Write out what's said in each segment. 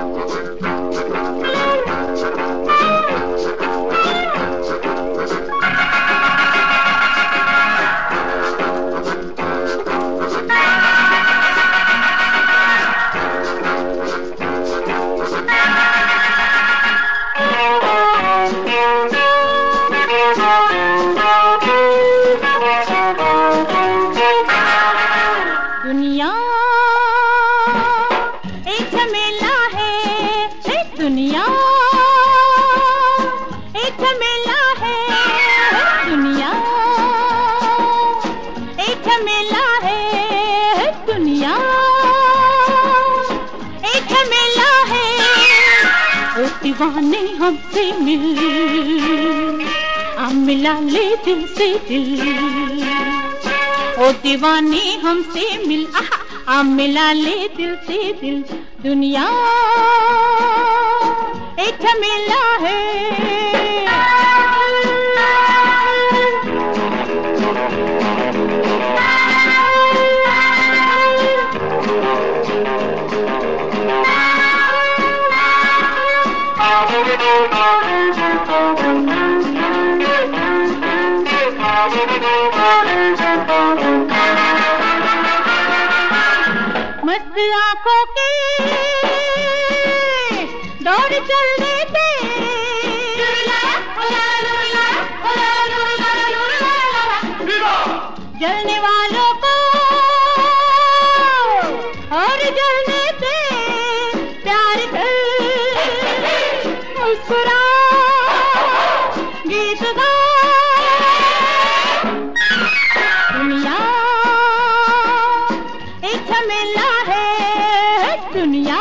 दुनिया एक झमेला है, दुनिया एक झमेला है, दुनिया एक झमेला है, दुनिया एक झमेला है। ओ दीवाने हमसे मिल, आ मिला ले दिल से दिल। ओ दीवानी हमसे मिल, आ मिला ले दिल से दिल। दुनिया एक झमेला है। मस्त आंखों के दौड़ चलने पे जलने वालों को और जलने पे प्यार कर मुस्कुरा गीत गा। दुनिया एक झमेला है, दुनिया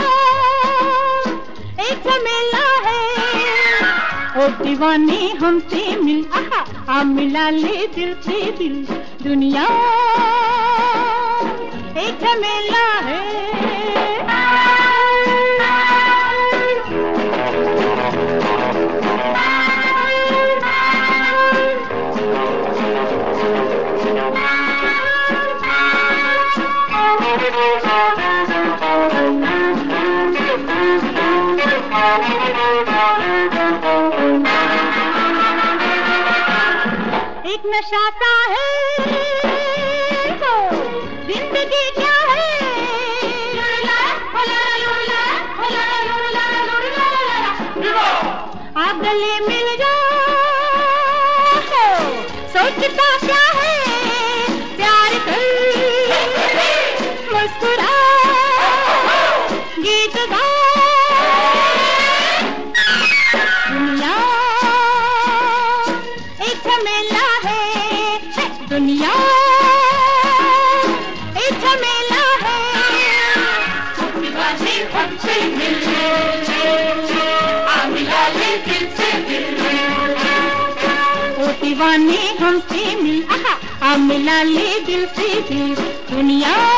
एक झमेला है। ओ दीवानी हमसे मिल, आ मिला ले दिल से दिल। दुनिया एक झमेला है। एक नशा सा है तो जिंदगी क्या है, आप गले मिल जाओ सोचता क्या है, प्यार कर मुस्कुरा गीत गा। दुनिया एक झमेला है, दुनिया एक झमेला है। दीवाने हमसे मिल, आ मिला ले दिल से दिल। ओ दीवाने हमसे मिल, आ मिला ले दिल से दिल। दुनिया